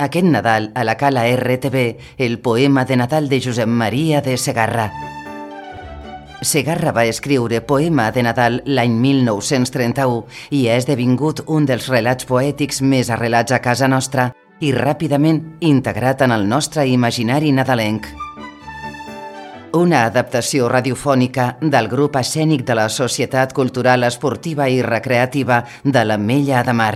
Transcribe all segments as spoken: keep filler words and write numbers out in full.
Aquest Nadal, a la Cala R T V, el poema de Nadal de Josep Maria de Segarra. Segarra va escriure Poema de Nadal l'any mil nou-cents trenta-u i ha esdevingut un dels relats poètics més arrelats a casa nostra i ràpidament integrat en el nostre imaginari nadalenc. Una adaptació radiofònica del grup escènic de la Societat Cultural Esportiva i Recreativa de l'Ametlla de Mar.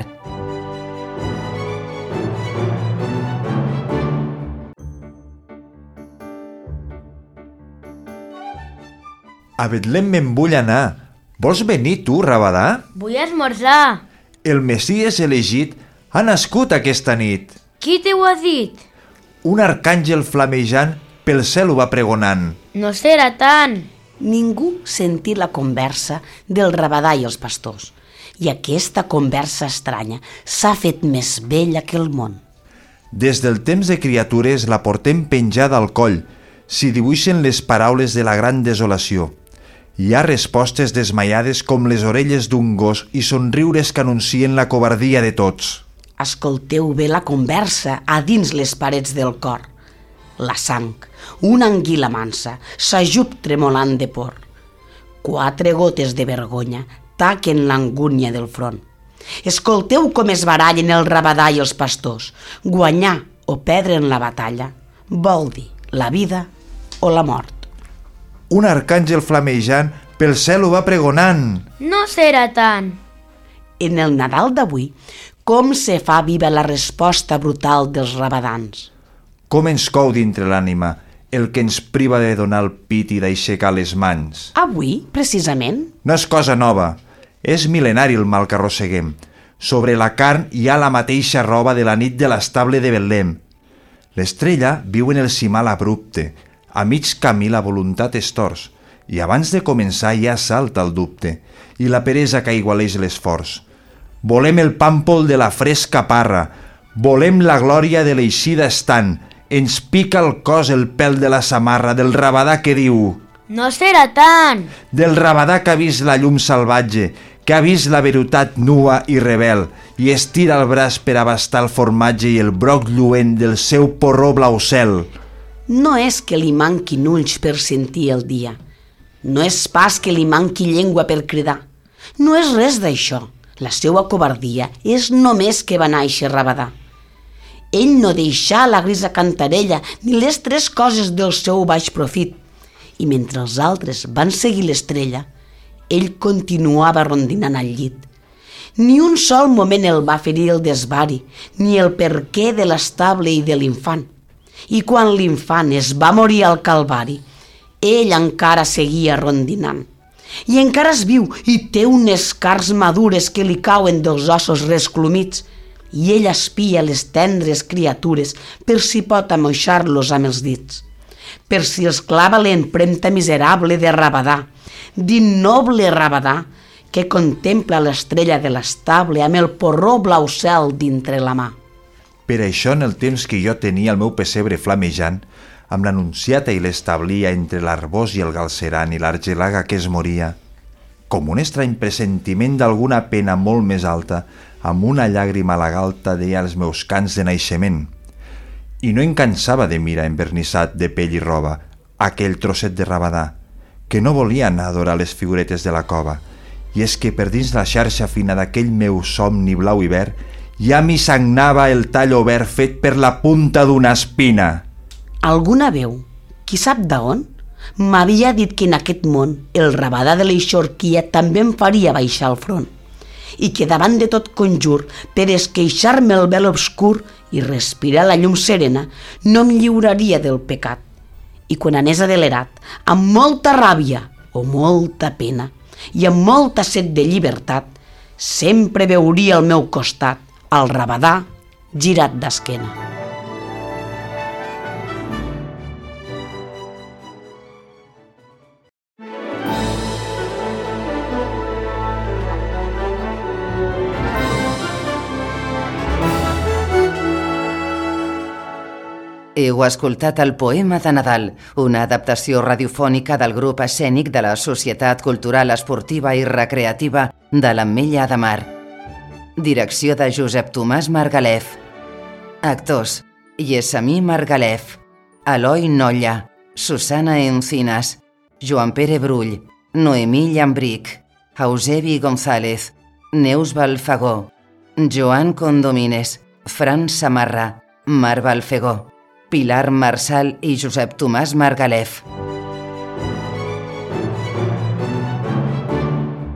A Betlem me'n vull anar. Vols venir tu, Rabadà? Vull esmorzar. El Messies elegit ha nascut aquesta nit. Qui t'ho ha dit? Un arcàngel flamejant pel cel ho va pregonant. No serà tant. Ningú sentí la conversa del Rabadà i els pastors. I aquesta conversa estranya s'ha fet més bella que el món. Des del temps de criatures la portem penjada al coll. S'hi dibuixen les paraules de la gran desolació. Hi ha respostes desmaiades com les orelles d'un gos i somriures que anuncien la covardia de tots. Escolteu bé la conversa a dins les parets del cor. La sang, una anguila mansa, s'ajup tremolant de por. Quatre gotes de vergonya taquen l'angúnia del front. Escolteu com es barallen el Rabadà i els pastors. Guanyar o perdre en la batalla vol dir la vida o la mort. Un arcàngel flamejant pel cel ho va pregonant. No serà tant. En el Nadal d'avui, com se fa viva la resposta brutal dels rabadans? Com ens cou dintre l'ànima el que ens priva de donar el pit i d'aixecar les mans? Avui, precisament? No és cosa nova. És mil·lenari el mal que arrosseguem. Sobre la carn hi ha la mateixa roba de la nit de l'estable de Betlem. L'estrella viu en el cimal abrupte. A mig camí la voluntat es tors, i abans de començar ja salta el dubte, i la peresa que aigualeix l'esforç. Volem el pàmpol de la fresca parra, volem la glòria de l'eixida estant, ens pica el cos el pèl de la samarra del Rabadà que diu... No serà tant! Del Rabadà que ha vist la llum salvatge, que ha vist la veritat nua i rebel, i estira el braç per abastar el formatge i el broc lluent del seu porró blau cel. No és que li manquin ulls per sentir el dia. No és pas que li manqui llengua per cridar. No és res d'això. La seva covardia és només que va néixer Rabadà. Ell no deixà la grisa cantarella ni les tres coses del seu baix profit. I mentre els altres van seguir l'estrella, ell continuava rondinant al llit. Ni un sol moment el va ferir el desvari, ni el perquè de l'estable i de l'infant. I quan l'infant es va morir al Calvari, ell encara seguia rondinant. I encara es viu i té unes carns madures que li cauen dels ossos resclumits, i ell espia les tendres criatures per si pot amoixar-los amb els dits, per si els clava l'empremta miserable de Rabadà, d'innoble Rabadà, que contempla l'estrella de l'estable amb el porró blau cel dintre la mà. Per això, en el temps que jo tenia el meu pessebre flamejant, amb l'anunciata i l'establia entre l'arbós i el galceran i l'argelaga que es moria, com un estrany pressentiment d'alguna pena molt més alta, amb una llàgrima a la galta deia els meus cants de naixement. I no em cansava de mirar envernissat de pell i roba aquell trosset de Rabadà, que no volia anar a adorar les figuretes de la cova, i és que per dins la xarxa fina d'aquell meu somni blau i verd ja m'hi sagnava el tall obert fet per la punta d'una espina. Alguna veu, qui sap d'on, m'havia dit que en aquest món el Rabadà de l'Eixorquia també em faria baixar el front i que davant de tot conjur, per esqueixar-me el vel obscur i respirar la llum serena, no em lliuraria del pecat. I quan anés adelerat, amb molta ràbia o molta pena i amb molta set de llibertat, sempre veuria al meu costat el Rabadà girat d'esquena. Heu escoltat el Poema de Nadal, una adaptació radiofònica del grup escènic de la Societat Cultural Esportiva i Recreativa de l'Ametlla de Mar. Direcció de Josep Tomàs Margalef. Actors: Yesamí Margalef, Eloi Nolla, Susana Encinas, Joan Pere Brull, Noemí Llambric, Eusebi González, Neus Balfagó, Joan Condomines, Fran Samarra, Mar Balfegó, Pilar Marsal i Josep Tomàs Margalef.